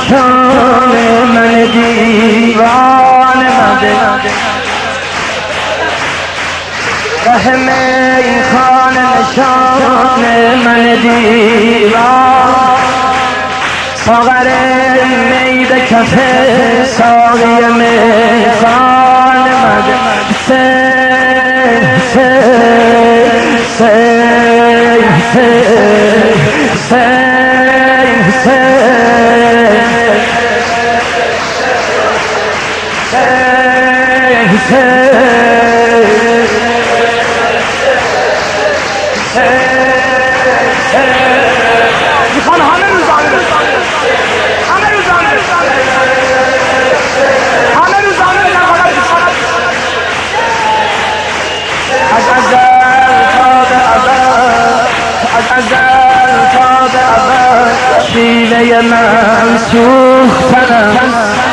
نشان من دیوانه مده ره میخانه نشان من دیوان ساغر می به کف ساقی میخانه مده میخوان همه روزانه همه روزانه همه روزانه از ازل تا به ابد از ازل تا به ابد شیوه من سوختنم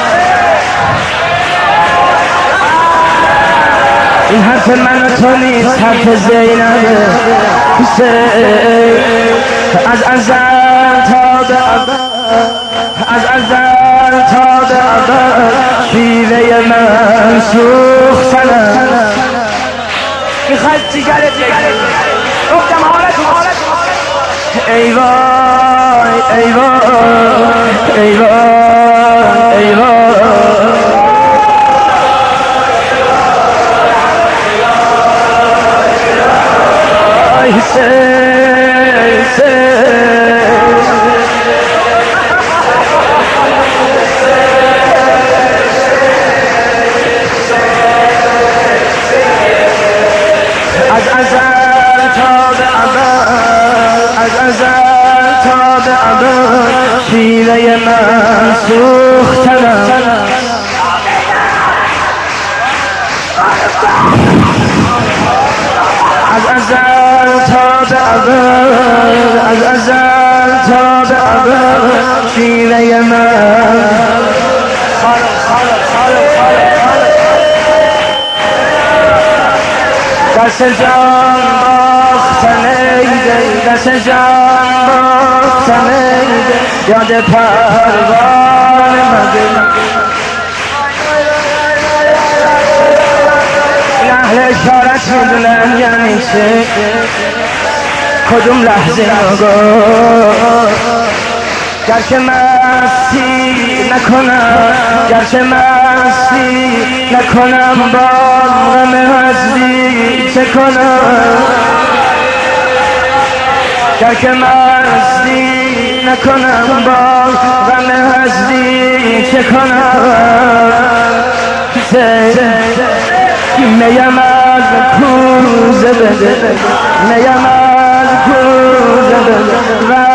این حرف من و تو نیست حرف زینبه از ازل تا به ابد از ازل تا به ابد شیوه من سوختنم میخواد جیگرت بگیری گفتم حالت ای وای ای وای ای وای ای از ازل تا به ابد از ازل تا به ابد شیوه من سوختنم از ازل تا به ابد از ازل تا به ابد شیوه من دست جان باختن ایده دست جان باختن ایده یاد پروانه مده این اهل اشارت میدونن یعنی چه کدوم لحظه نگاه گرچه مستی نکنم گرچه مستی نکنم با غم هستی چه کنم گرچه مستی نکنم با غم هستی چه کنم میم از کوزه بده میم از کوزه بده